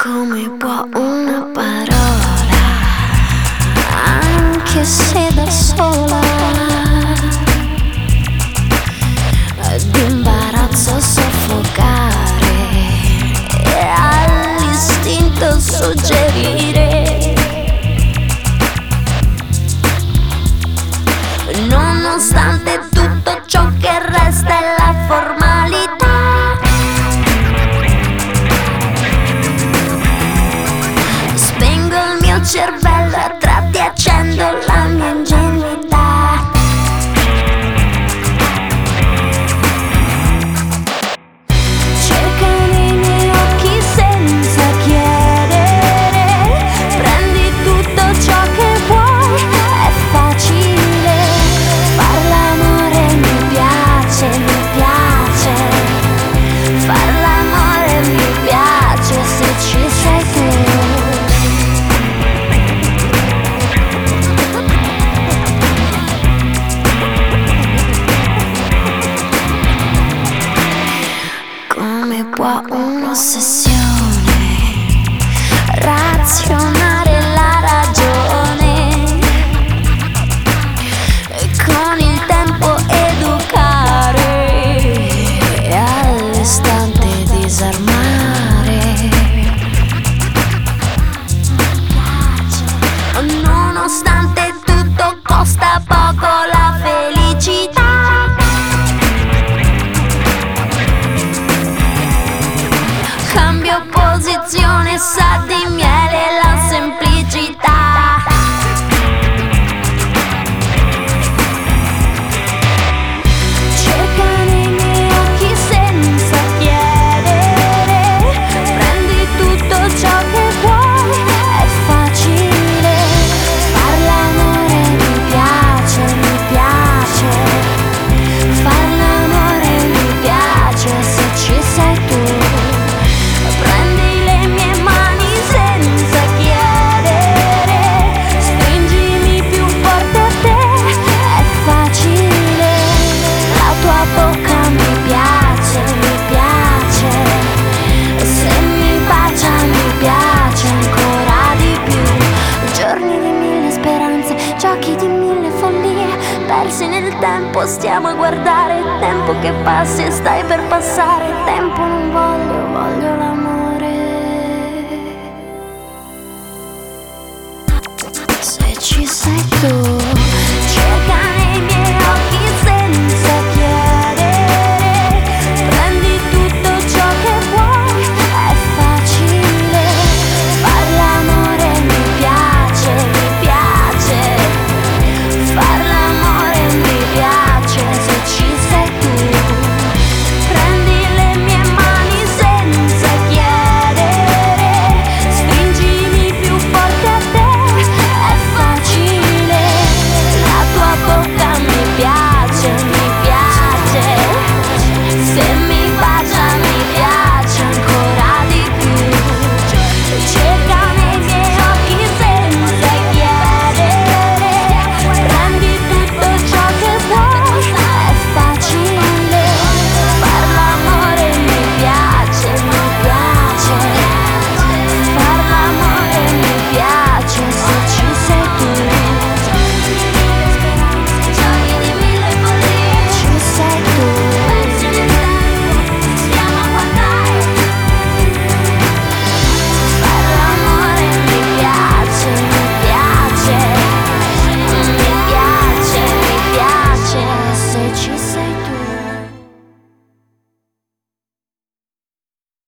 Come può una parola, anche se da sola, d'imbarazzo soffocare e all'istinto suggerire, nonostante tutto ciò che resta è la formalità. Cervello a tratti, accendo la mia ingenuità. Cerca nei miei occhi senza chiedere, prendi tutto ciò che vuoi, è facile. Far l'amore mi piace, mi piace. Far l'amore mi piace se ci sei tu. Come può un'ossessione razionare la ragione e con il tempo educare e all'istante disarmare? Nonostante tutto costa poco la felicità. Cambio posizione, sa di miele la semplicità. Cerca nei miei occhi senza chiedere, prendi tutto ciò che vuoi, è facile. Far l'amore mi piace, mi piace. Far l'amore mi piace se ci sei tu. Prendi le mie mani senza chiedere, stringimi più forte a te, è facile. La tua bocca mi piace, mi piace. Se mi bacia mi piace ancora di più. Giorni di mille speranze, giochi di mille follie, persi nel tempo, stiamo a guardare il tempo che passa e stai per passare. Tempo non voglio, voglio l'amore. Se ci sei tu.